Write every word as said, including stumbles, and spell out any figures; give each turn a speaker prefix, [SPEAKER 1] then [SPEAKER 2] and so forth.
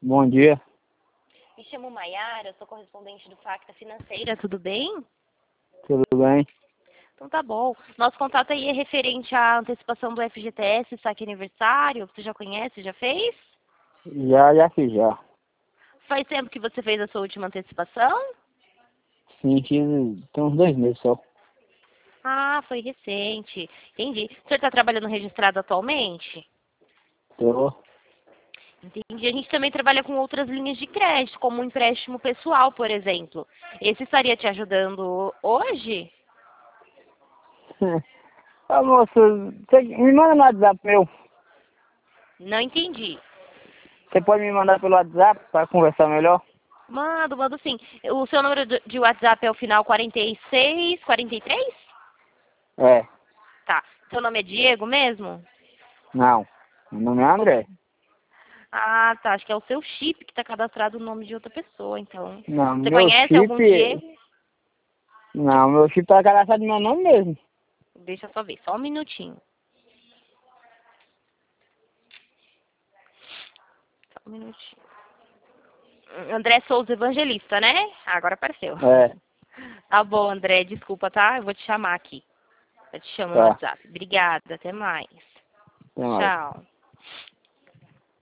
[SPEAKER 1] Bom dia,
[SPEAKER 2] Me chamo Maiara, eu sou correspondente do Facta Financeira, tudo bem?
[SPEAKER 1] tudo bem?
[SPEAKER 2] Então tá bom. Nosso contato aí é referente à antecipação do F G T S, saque aniversário. Você já conhece, já fez?
[SPEAKER 1] Já, já fiz já.
[SPEAKER 2] Faz tempo que você fez a sua última antecipação?
[SPEAKER 1] Sim, fiz tem uns dois meses só.
[SPEAKER 2] Ah, foi recente. Entendi. O senhor está trabalhando registrado atualmente?
[SPEAKER 1] Tô.
[SPEAKER 2] Entendi. A gente também trabalha com outras linhas de crédito, como um empréstimo pessoal, por exemplo. Esse estaria te ajudando hoje?
[SPEAKER 1] Ah, moça, você me manda no WhatsApp meu.
[SPEAKER 2] Não entendi.
[SPEAKER 1] Você pode me mandar pelo WhatsApp para conversar melhor?
[SPEAKER 2] Mando, mando sim. O seu número de de WhatsApp é o final quarenta e seis, quarenta e três?
[SPEAKER 1] É,
[SPEAKER 2] Tá. Seu nome é Diego mesmo?
[SPEAKER 1] não. Meu nome é André.
[SPEAKER 2] Ah, tá. Acho que é o seu chip que tá cadastrado no nome de outra pessoa, então.
[SPEAKER 1] Não,
[SPEAKER 2] Você
[SPEAKER 1] meu
[SPEAKER 2] conhece
[SPEAKER 1] chip.
[SPEAKER 2] algum Diego?
[SPEAKER 1] Não, meu chip tá cadastrado no meu nome mesmo.
[SPEAKER 2] Deixa eu só ver, só um minutinho. Só um minutinho. André Souza Evangelista, né? Ah, agora apareceu.
[SPEAKER 1] É,
[SPEAKER 2] Tá bom, André, desculpa, tá? Eu vou te chamar aqui. Eu te chamo no
[SPEAKER 1] tá.
[SPEAKER 2] WhatsApp. Obrigada, até mais.
[SPEAKER 1] Até mais.
[SPEAKER 2] Tchau.